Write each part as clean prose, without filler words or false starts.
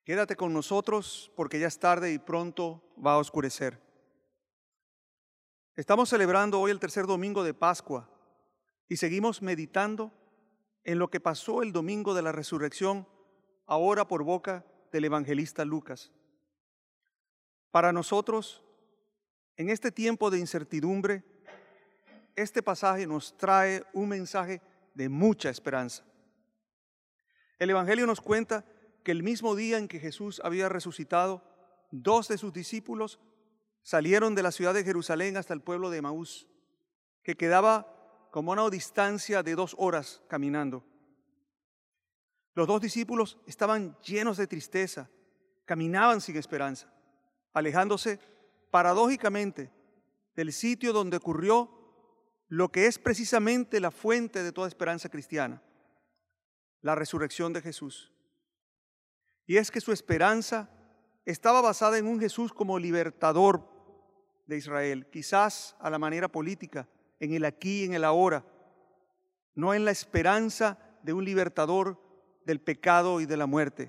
Quédate con nosotros porque ya es tarde y pronto va a oscurecer. Estamos celebrando hoy el tercer domingo de Pascua y seguimos meditando en lo que pasó el domingo de la resurrección, ahora por boca del evangelista Lucas. Para nosotros, en este tiempo de incertidumbre, este pasaje nos trae un mensaje de mucha esperanza. El Evangelio nos cuenta que el mismo día en que Jesús había resucitado, 2 de sus discípulos salieron de la ciudad de Jerusalén hasta el pueblo de Emaús, que quedaba como a una distancia de 2 horas caminando. Los 2 discípulos estaban llenos de tristeza, caminaban sin esperanza, alejándose paradójicamente del sitio donde ocurrió lo que es precisamente la fuente de toda esperanza cristiana, la resurrección de Jesús. Y es que su esperanza estaba basada en un Jesús como libertador de Israel, quizás a la manera política, en el aquí y en el ahora, no en la esperanza de un libertador del pecado y de la muerte.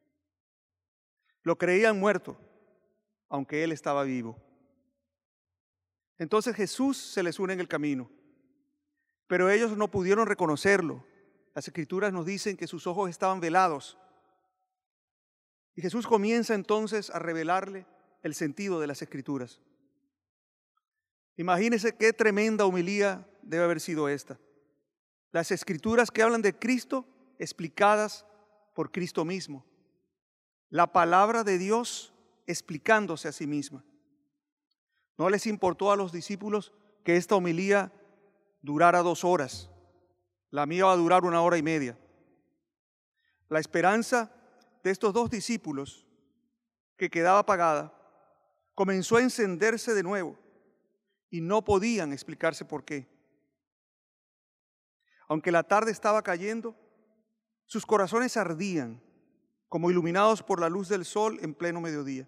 Lo creían muerto, aunque él estaba vivo. Entonces Jesús se les une en el camino, pero ellos no pudieron reconocerlo. Las Escrituras nos dicen que sus ojos estaban velados. Y Jesús comienza entonces a revelarle el sentido de las Escrituras. Imagínense qué tremenda homilía debe haber sido esta. Las Escrituras que hablan de Cristo explicadas por Cristo mismo. La palabra de Dios explicándose a sí misma. No les importó a los discípulos que esta homilía durara 2 horas. La mía va a durar 1 hora y media. La esperanza de estos 2 discípulos, que quedaba apagada, comenzó a encenderse de nuevo y no podían explicarse por qué. Aunque la tarde estaba cayendo, sus corazones ardían como iluminados por la luz del sol en pleno mediodía.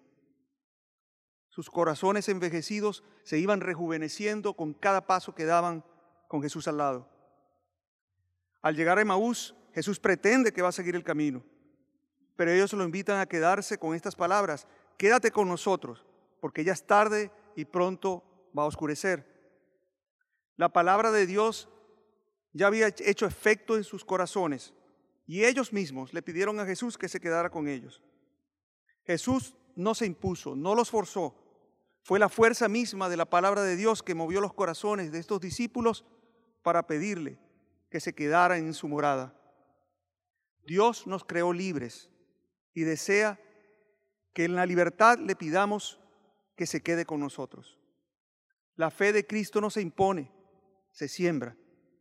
Sus corazones envejecidos se iban rejuveneciendo con cada paso que daban con Jesús al lado. Al llegar a Emaús, Jesús pretende que va a seguir el camino, pero ellos lo invitan a quedarse con estas palabras: quédate con nosotros, porque ya es tarde y pronto va a oscurecer. La palabra de Dios ya había hecho efecto en sus corazones y ellos mismos le pidieron a Jesús que se quedara con ellos. Jesús no se impuso, no los forzó. Fue la fuerza misma de la palabra de Dios que movió los corazones de estos discípulos para pedirle que se quedara en su morada. Dios nos creó libres y desea que en la libertad le pidamos que se quede con nosotros. La fe de Cristo no se impone, se siembra.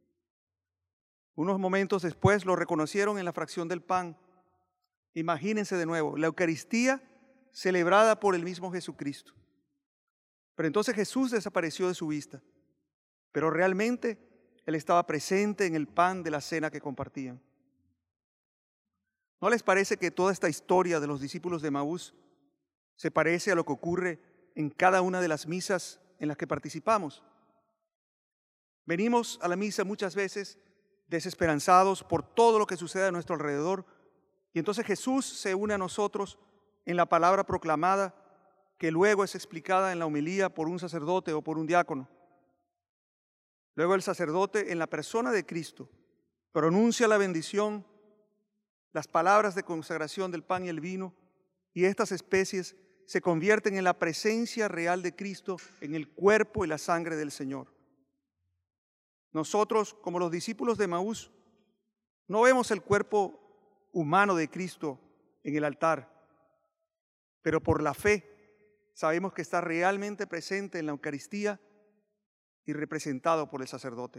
Unos momentos después lo reconocieron en la fracción del pan. Imagínense de nuevo, la Eucaristía celebrada por el mismo Jesucristo. Pero entonces Jesús desapareció de su vista, pero realmente Él estaba presente en el pan de la cena que compartían. ¿No les parece que toda esta historia de los discípulos de Emaús se parece a lo que ocurre en cada una de las misas en las que participamos? Venimos a la misa muchas veces desesperanzados por todo lo que sucede a nuestro alrededor, y entonces Jesús se une a nosotros en la palabra proclamada, que luego es explicada en la homilía por un sacerdote o por un diácono. Luego el sacerdote, en la persona de Cristo, pronuncia la bendición, las palabras de consagración del pan y el vino, y estas especies se convierten en la presencia real de Cristo, en el cuerpo y la sangre del Señor. Nosotros, como los discípulos de Emaús, no vemos el cuerpo humano de Cristo en el altar, pero por la fe sabemos que está realmente presente en la Eucaristía y representado por el sacerdote.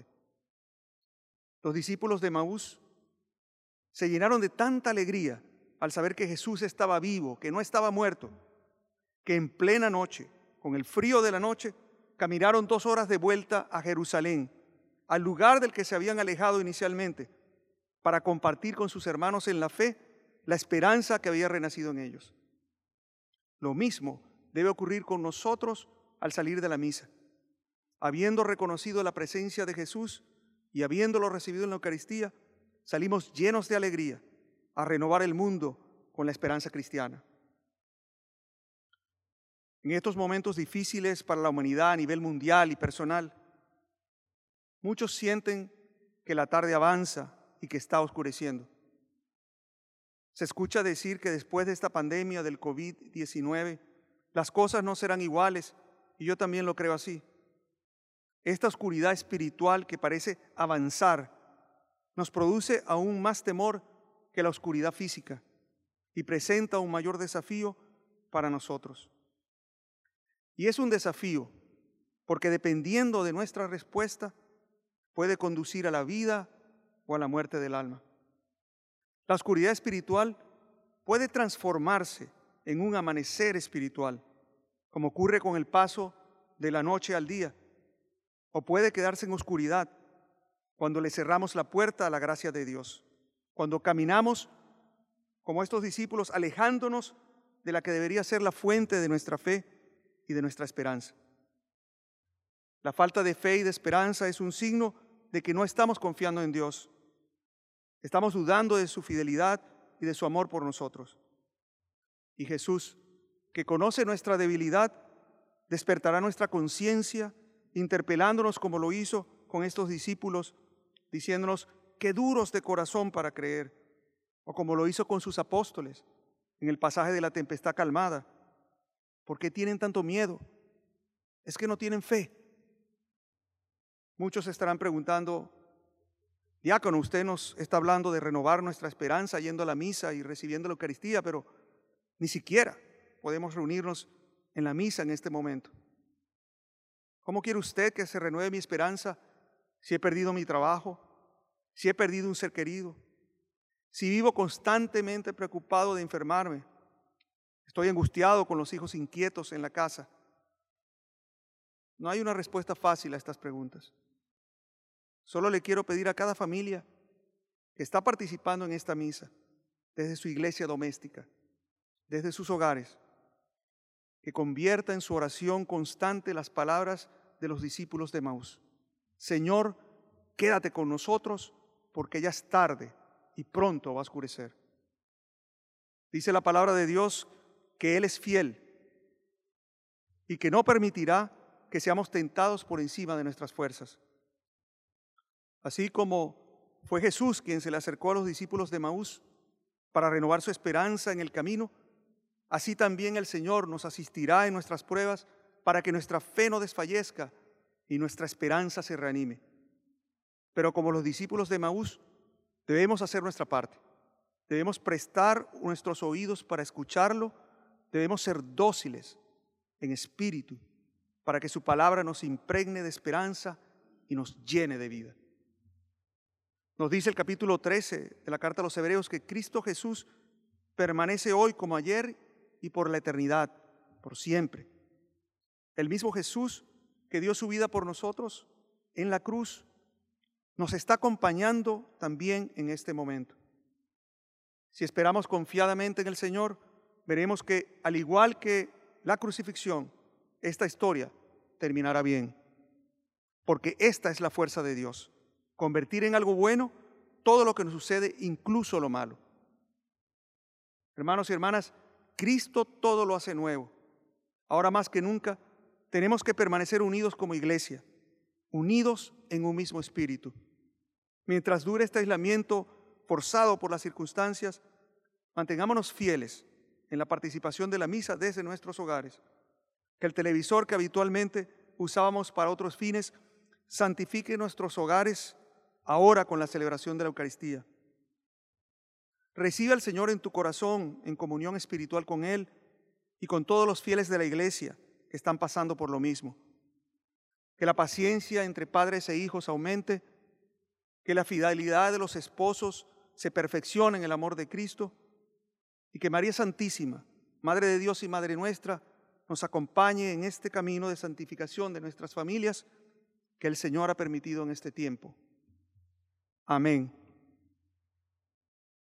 Los discípulos de Emaús se llenaron de tanta alegría al saber que Jesús estaba vivo, que no estaba muerto, que en plena noche, con el frío de la noche, caminaron 2 horas de vuelta a Jerusalén, al lugar del que se habían alejado inicialmente, para compartir con sus hermanos en la fe la esperanza que había renacido en ellos. Lo mismo debe ocurrir con nosotros al salir de la misa. Habiendo reconocido la presencia de Jesús y habiéndolo recibido en la Eucaristía, salimos llenos de alegría a renovar el mundo con la esperanza cristiana. En estos momentos difíciles para la humanidad a nivel mundial y personal, muchos sienten que la tarde avanza y que está oscureciendo. Se escucha decir que después de esta pandemia del COVID-19, las cosas no serán iguales, y yo también lo creo así. Esta oscuridad espiritual que parece avanzar nos produce aún más temor que la oscuridad física y presenta un mayor desafío para nosotros. Y es un desafío porque dependiendo de nuestra respuesta puede conducir a la vida o a la muerte del alma. La oscuridad espiritual puede transformarse en un amanecer espiritual, como ocurre con el paso de la noche al día, o puede quedarse en oscuridad cuando le cerramos la puerta a la gracia de Dios, cuando caminamos como estos discípulos alejándonos de la que debería ser la fuente de nuestra fe y de nuestra esperanza. La falta de fe y de esperanza es un signo de que no estamos confiando en Dios. Estamos dudando de su fidelidad y de su amor por nosotros. Y Jesús, que conoce nuestra debilidad, despertará nuestra conciencia, interpelándonos como lo hizo con estos discípulos, diciéndonos qué duros de corazón para creer, o como lo hizo con sus apóstoles en el pasaje de la tempestad calmada. ¿Por qué tienen tanto miedo? Es que no tienen fe. Muchos estarán preguntando, diácono, usted nos está hablando de renovar nuestra esperanza yendo a la misa y recibiendo la Eucaristía, pero ni siquiera podemos reunirnos en la misa en este momento. ¿Cómo quiere usted que se renueve mi esperanza si he perdido mi trabajo, si he perdido un ser querido, si vivo constantemente preocupado de enfermarme, estoy angustiado con los hijos inquietos en la casa? No hay una respuesta fácil a estas preguntas. Solo le quiero pedir a cada familia que está participando en esta misa, desde su iglesia doméstica, desde sus hogares, que convierta en su oración constante las palabras de los discípulos de Emaús. Señor, quédate con nosotros porque ya es tarde y pronto va a oscurecer. Dice la palabra de Dios que Él es fiel y que no permitirá que seamos tentados por encima de nuestras fuerzas. Así como fue Jesús quien se le acercó a los discípulos de Emaús para renovar su esperanza en el camino, así también el Señor nos asistirá en nuestras pruebas para que nuestra fe no desfallezca y nuestra esperanza se reanime. Pero como los discípulos de Emaús, debemos hacer nuestra parte. Debemos prestar nuestros oídos para escucharlo, debemos ser dóciles en espíritu para que su palabra nos impregne de esperanza y nos llene de vida. Nos dice el capítulo 13 de la carta a los Hebreos que Cristo Jesús permanece hoy como ayer y por la eternidad, por siempre. El mismo Jesús que dio su vida por nosotros en la cruz nos está acompañando también en este momento. Si esperamos confiadamente en el Señor, veremos que al igual que la crucifixión, esta historia terminará bien, porque esta es la fuerza de Dios. Convertir en algo bueno todo lo que nos sucede, incluso lo malo. Hermanos y hermanas, Cristo todo lo hace nuevo. Ahora más que nunca, tenemos que permanecer unidos como iglesia, unidos en un mismo espíritu. Mientras dure este aislamiento forzado por las circunstancias, mantengámonos fieles en la participación de la misa desde nuestros hogares. Que el televisor que habitualmente usábamos para otros fines santifique nuestros hogares ahora con la celebración de la Eucaristía. Recibe al Señor en tu corazón en comunión espiritual con Él y con todos los fieles de la iglesia que están pasando por lo mismo. Que la paciencia entre padres e hijos aumente, que la fidelidad de los esposos se perfeccione en el amor de Cristo y que María Santísima, Madre de Dios y Madre nuestra, nos acompañe en este camino de santificación de nuestras familias que el Señor ha permitido en este tiempo. Amén.